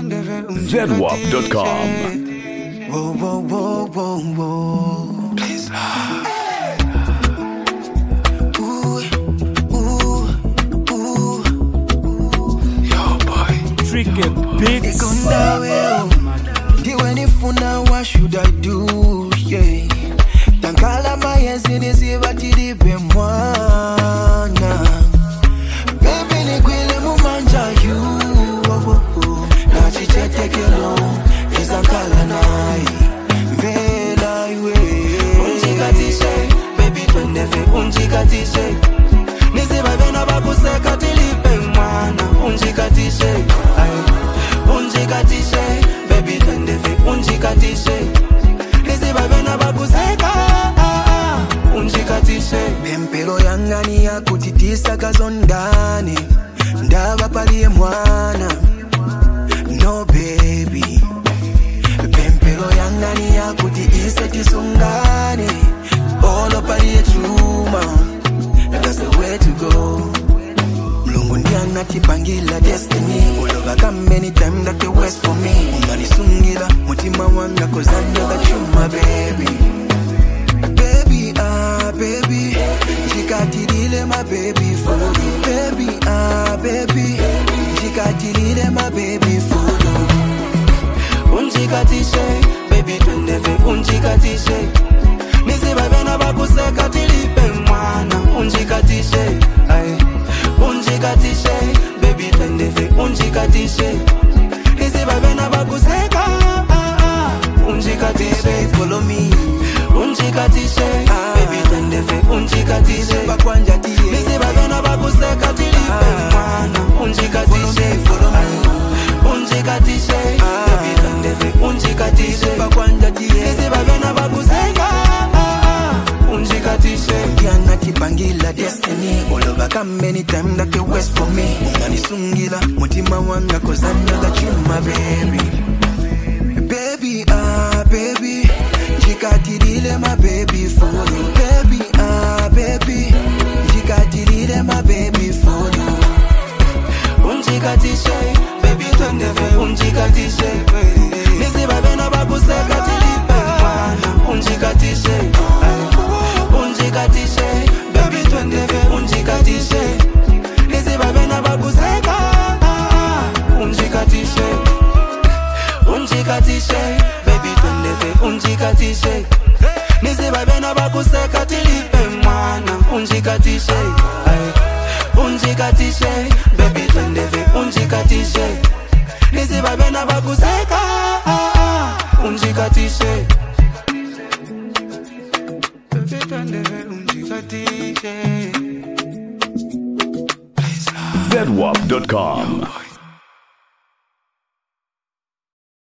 ZWAP.com. Whoa, whoa, whoa, whoa, whoa. Please, Lord. Ooh, ooh, ooh. Yo, boy. Tricky Beats. Ikunda wewe. Ndiwe nifuna, what should I do? Yeah. Tankala mayenzi nizibatiribe mwana. Baby nikwile mumanja you. Nachichetekelo. Kizankala nai. Vela iwe. Unjikatishe. Baby twendeve unjikatishe. Nizibabena bakuseka tilipe mwana. Unjikatishe. Unjikatishe. Baby twendeve unjikatishe. Nizibabena bakuseka. Unjikatishe. Bempero yangani ya kutitisa kazondani. Ndava palie mwana. No baby. Bempero yangani ya kutitisa tisungani. Olo palie chuma. That's the way to go. Mlungu ndiana tipangila destiny. Ulova come anytime that you waste for me. Umani sungila mutima wanga cause I know that you my baby. Baby, baby. Jikatilile my baby for you. Baby, baby. Jikatilile my baby for you. Unjikatishe. Baby twendeve unjikatishe. Nizibabena bakuseka tilipe mwana. Unjikatishe. Unjikatishe. Baby twendeve unjikatishe. Nizibabena bakuseka. Unjikatishe. Baby, follow me. Unjikatishe. Baby twendeve unjikatishe. Bakwanja tiye. Nizibabena bakuseka tilipe mwana. Unjikatishe. Follow me. Unjikatishe. Baby twendeve unjikatishe. Bakwanja tiye. Nizibabena bakuseka. Unjikatishe. Ndiana tipangila destiny. Ulova come anytime that you waste for me. Umani sungila mutima wanga cause I know that you my baby. Baby, baby. Jikatilile my baby for you. Baby, baby. Jikatilile my baby for you. Unjikatishe. Baby twendeve unjikatishe. Nizibabena bakuseka tilipe mwana. Unjikatishe. Unjikatishe. Baby twendeve unjikatishe. Nizibabena bakuseka. Unjikatishe. Unjikatishe. Baby twendeve unjikatishe. Nizibabena bakuseka tilipe mwana. Unjikatishe. Unjikatishe. Baby twendeve unjikatishe. Nizibabena bakuseka. Unjikatishe. Baby twendeve unjikatishe. ZWAP.com.